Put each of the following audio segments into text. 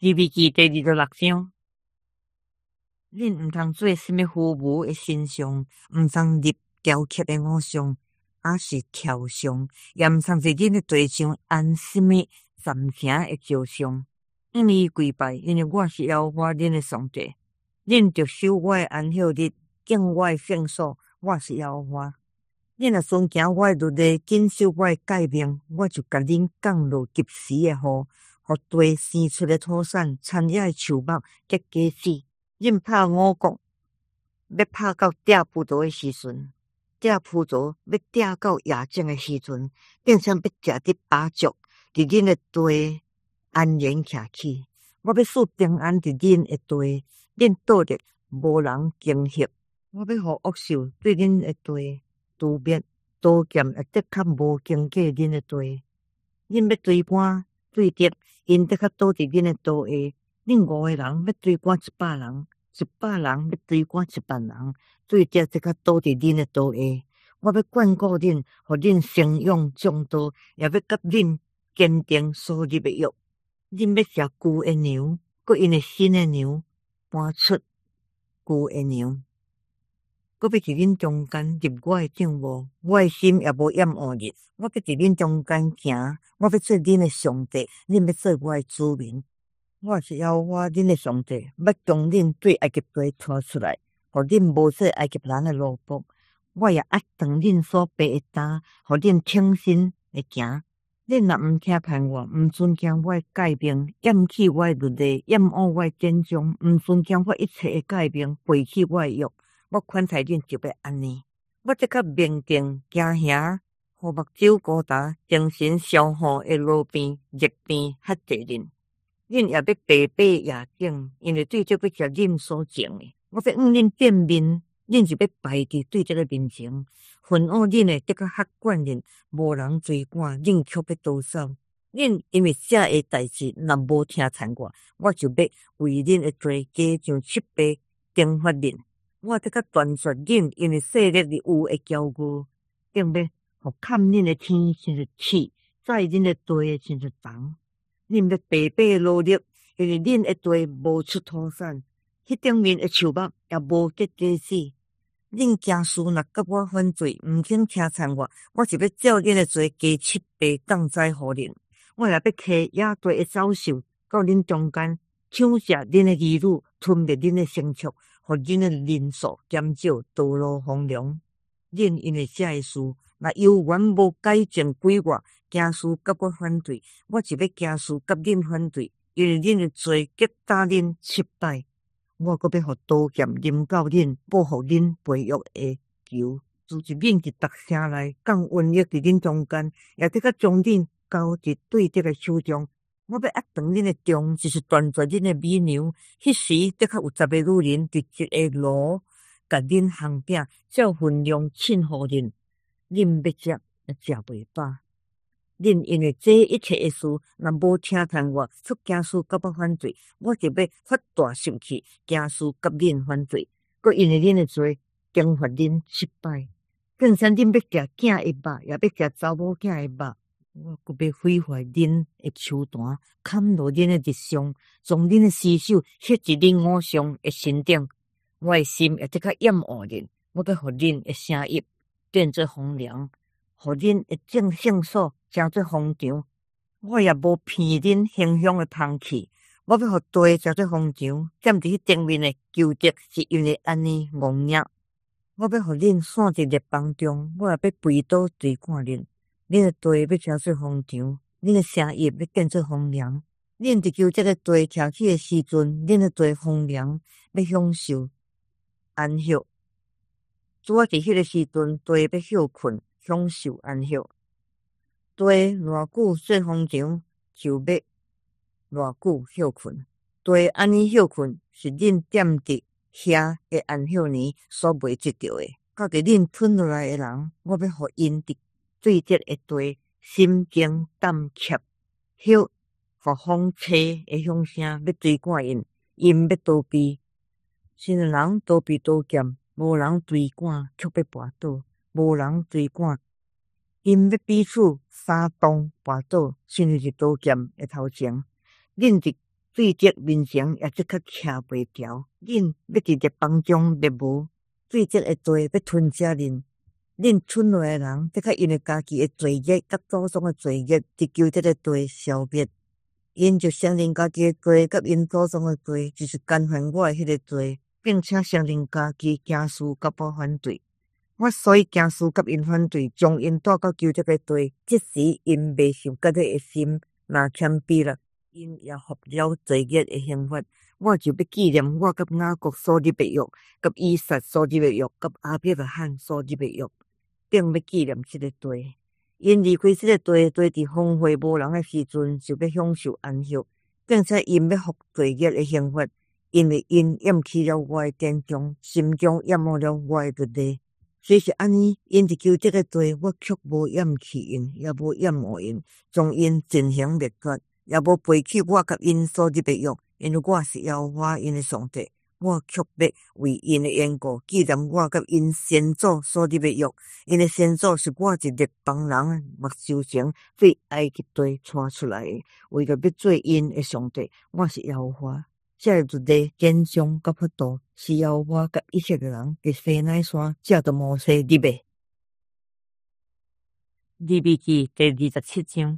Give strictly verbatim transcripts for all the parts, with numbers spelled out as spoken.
字笔记第二十六章，恁毋通做什么虚无的神像，毋通立雕刻的偶像，还是雕像，也毋通在恁的地上安什么暂停的石像，因为跪拜，因为我是耶和华恁的上帝。恁着守我的安息日，敬我的圣所，我是耶和华。恁若遵行我的律例，谨守我的诫命，我就甲恁降落及时的雨，互地生出的土产、田野的树木结果子。恁拍五谷，要拍到摘葡萄的时阵，摘葡萄要摘到野种的时阵，并且要食得饱足，伫恁的地安然徛起。我要赐平安伫恁的地，恁倒入无人惊吓。我要互恶兽对恁的地诛灭，刀剑会得较无经过恁的地。恁要追赶对敌，因得较倒伫恁的刀下。恁五个人要追赶一百人，一百人要追赶一万人，对敌得较倒伫恁的刀下。我要眷顾恁，互恁生养众多，也要甲恁坚定所立的约。恁要食旧的牛，搁因为新的牛搬出旧的牛。我要伫恁中间立我的帐幕，我的心也无掩恶日。我要伫恁中间行，我要做恁的上帝，恁要做我的子民。我是耶和华恁的上帝，要将恁对埃及地拖出来，互恁无做埃及人的奴仆。我也压断恁所背的担，互恁挺身的行。恁若毋听盼我，毋遵行我的诫命，厌弃我的律例，厌恶我的典章，毋遵行我一切的诫命，背弃我的约，我款待恁就要安尼。我这较面定惊吓，互目睭高达，精神消耗的路边热边吓地恁。恁也要白白夜景，因为对这个是恁所种的。我要让恁变面，恁就要败伫对这个面前。恨恶恁的得较吓惯恁，无人追赶，恁却要逃走。恁因为这个代志，若无听从我，我就要为恁的罪加上七倍惩罚恁。我得较断绝恁，因为势力的有的骄傲，并要互看恁的天亲像铁，载恁的地亲像铜。恁要白白劳力，因为恁的地无出土产，迄顶面的树木也无结果子。恁家属若甲我犯罪，毋肯听从我，我就要照恁的罪加七倍降灾互恁。我也要摕野地的走兽到恁中间，抢食恁的儿女，吞灭恁的牲畜，互恁的人数减少，道路荒凉。恁因为这个事，若犹原无改正规划，家属甲我反对，我就要家属甲恁反对，因为恁的罪击打恁失败。我阁要互刀剑临到恁，保护恁培育的球，自一面一逐城内降瘟疫伫恁中间，也得甲将恁交伫对敌的手中。我要压断恁的中，就是断绝恁的美牛。迄时得较有十个女人伫一个炉，甲恁烘饼，照分量称互恁。恁要食也食袂饱。恁因为这一切的事，若无听从我，出家属甲我反对，我就要发大生气，家属甲恁反对，搁因为恁的罪惩罚恁失败。更像恁要食囝的肉，也要食查某囝的肉，我搁要毁坏恁的手段，砍落恁的日上，将恁的尸首刻伫恁偶像的身顶。我的心也得较厌恶恁，我要互恁的声音变作风凉，互恁的正圣所成做荒场。我也无骗恁形象的芳气，我要互地成做荒场，踮伫迄顶面的求敌是因为安尼戆硬。我要互恁散伫列邦中，我也要背刀追赶恁。恁的地要成做荒场，恁的声音要变做风凉。恁伫求这个地徛起的时阵，恁的地风凉，要享受安息。拄啊伫迄个时阵，地要休困，享受安息。地偌久做荒场，就要偌久休困。地安尼休困，是恁踮伫遐的安息年所袂得到的。到伫恁吞落来的人，我要互因伫对敌的地心惊胆怯，迄互风吹的响声要追赶因，因要逃避。新的人逃避刀剑，无人追赶却要跋倒，无人追赶。因要彼此相当跋倒，甚至是刀剑的头前。恁伫水质面前也即刻徛袂牢，恁要直直帮中灭无水质的罪要吞食恁，恁剩落的人得较因为家己的罪孽甲祖宗的罪孽，直求这个罪消灭。因就承认家己的罪甲因祖宗的罪，就是干犯我的迄个罪，并且承认家己行事甲我反对。我所以行事甲因反对，将因带到求这个罪，即时因未受觉的心，若谦卑了，因也服了罪孽的刑罚。我就要纪念我甲雅各所立的约，甲以撒所立的约，甲阿伯拉罕所立的约，并要纪念这个罪。因离开这个罪，罪伫荒废无人的时阵，就要享受安息，并且因要服罪孽的刑罚，因为因厌弃了我的典章，心中厌恶了我的律例。虽是安尼，因伫求这个罪，我却无厌弃因，也无厌恶因，将因进行灭绝，也无背弃我甲因所立的约，因为我是耶和华因的上帝。我却要为因的缘故纪念我甲因先祖所立的约，因的先祖是我一列邦人目睭前对埃及地带出来的，为着要做因的上帝，我是耶和华。这个律例、典章甲法度是耶和华甲以色列人伫西奈山借着摩西立的。利未记第二十七章，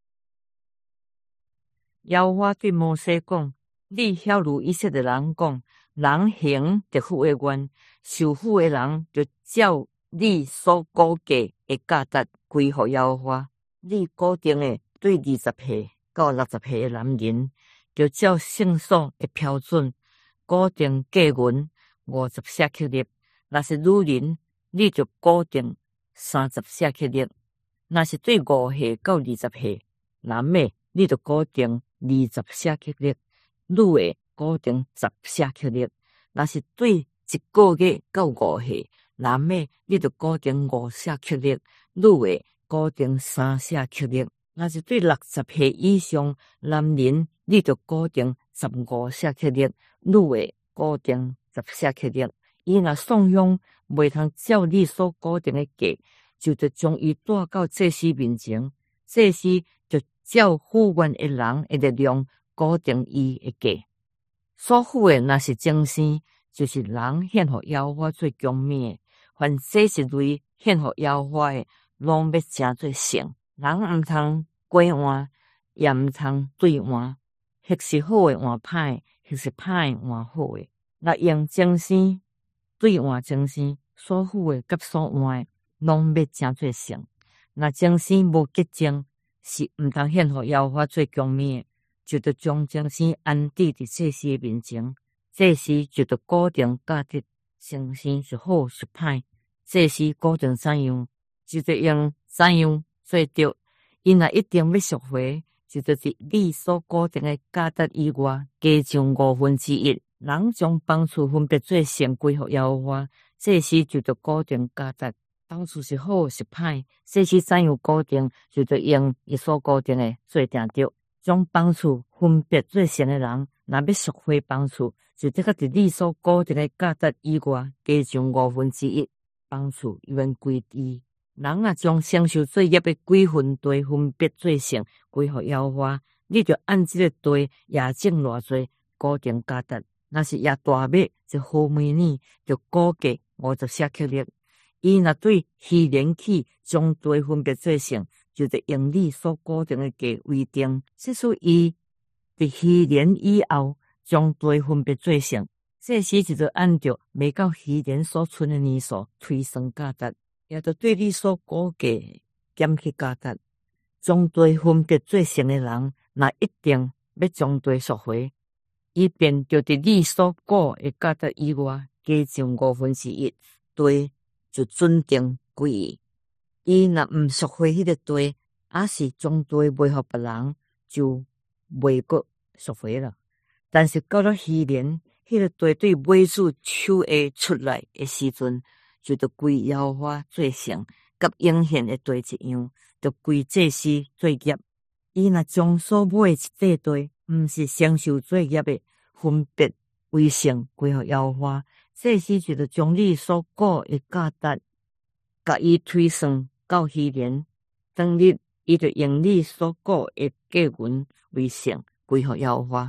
耶和华对摩西讲：你晓諭以色列人讲，人行得福的愿，受福的人就照你所估计的价值归乎耶和华。你固定的对二十岁到六十岁的男人，就照圣所的标准固定价银五十舍克勒；若是女人，你就固定三十舍克勒；若是对五岁到二十岁男的，你就固定二十舍克勒；女的固定十舍克勒。若是对一个月到五岁，男的你就固定五舍克勒，女的固定三舍克勒。若是对六十岁以上男人，你就固定十五舍克勒，女的固定十舍克勒。伊若送养袂通照你所固定的价，就得将伊带到祭司面前，祭司就照复原的人的力量固定伊的价。所付的若是精生，就是人献互耶和华做供物的，凡这是类献互耶和华的，拢要诚做圣。人毋通拐换，也毋通兑换，或是好的换歹的，或是歹的换好的。若用精生兑换精生，所付的甲所换的，拢要诚做圣。若精生无洁净，是毋通献互耶和华做供物的。就得将精生安置伫祭司的面前，祭司就得固定价值，精生是好是歹，祭司固定怎样，就得用怎样做着。因若一定要赎回，就得伫你所固定的价值以外，加上五分之一。人将帮厝分别做圣归互耶和华，祭司就得固定价值。帮厝是好是歹，祭司怎样固定，就得用伊所固定的做定着。将帮厝分别做圣的人，若要赎回帮厝，就得较伫你所固定的价值以外，加上五分之一。帮厝原归伊。人啊，将承受罪孽的几分地分别做圣归互耶和华，你就按这个地也种偌济固定价值。若是野大麦一毫每年，就估计五十舍克勒。伊若对稀莲起将地分别做圣，就得用你所固定的价为定。即使伊伫稀莲以后将地分别做圣，这时就得按照未到稀莲所存的年数推算价值，也就对你所估计减去价值。将地分别做圣的人，若一定要将地赎回，伊便就伫你所估的价值以外加上五分之一，地就准定归伊。伊若毋赎回迄个地，还是将地卖互别人，就袂阁赎回了。但是到了稀年，迄、那个地对买主手下出来的时阵，就得归耶和华做圣，甲应献的地一样，就归祭司做业。伊若将所买一块地，毋是承受罪孽的，分别为圣归互耶和华，祭司就得将你所估的价值，甲伊推算到稀年，当日伊就用你所估的价银为圣归互耶和华。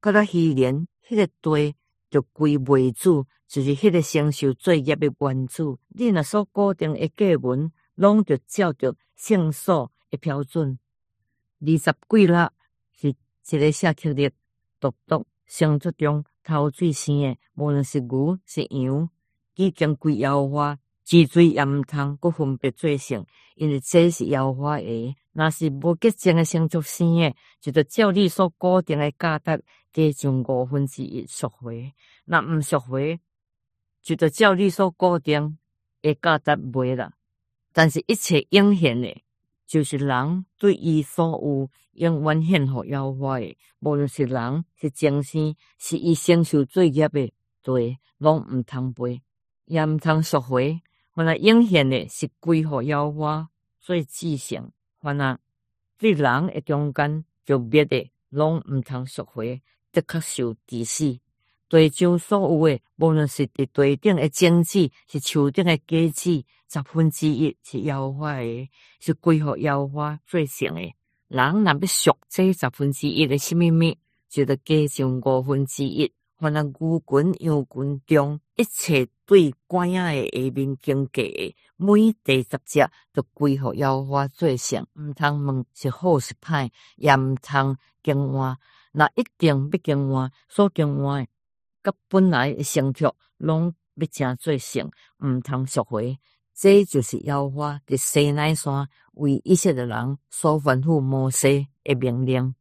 到了稀年，迄个地就归未主，就是迄个承受罪业的原主。你若所固定的计文，拢着照着圣所的标准。二十几粒是一个社克力，独独圣桌中头水生的，无论是牛是羊，已经归耶和华。治罪也毋通搁分别做成，因为这是耶和华的。若是无洁净的圣族生的，就着照你所固定的价值，加上五分之一赎回。若毋赎回，就着照你所固定的价值卖啦。但是一切应现的，就是人对伊所有永远献互耶和华的，无论是人是精神，是伊承受罪业的罪，拢毋通赔，也毋通赎回。凡那应现的是归乎耶和华做至圣，凡那对人的中间就灭的，拢毋通赎回，得确受治死。地上所有的，无论是伫地顶的种子，是树顶的果子，十分之一是耶和华的，是归乎耶和华做圣的。人若要赎这十分之一的什么物，就得加上五分之一。凡那牛群、羊群中一切对管仔的下面经过的，每第十只都归乎耶和华做圣，毋通问是好是歹，也毋通更换。那一定要更换，所更换的，甲本来的成托拢要正做圣，毋通赎回。这就是耶和华伫西奈山为以色列人所吩咐摩西的命令。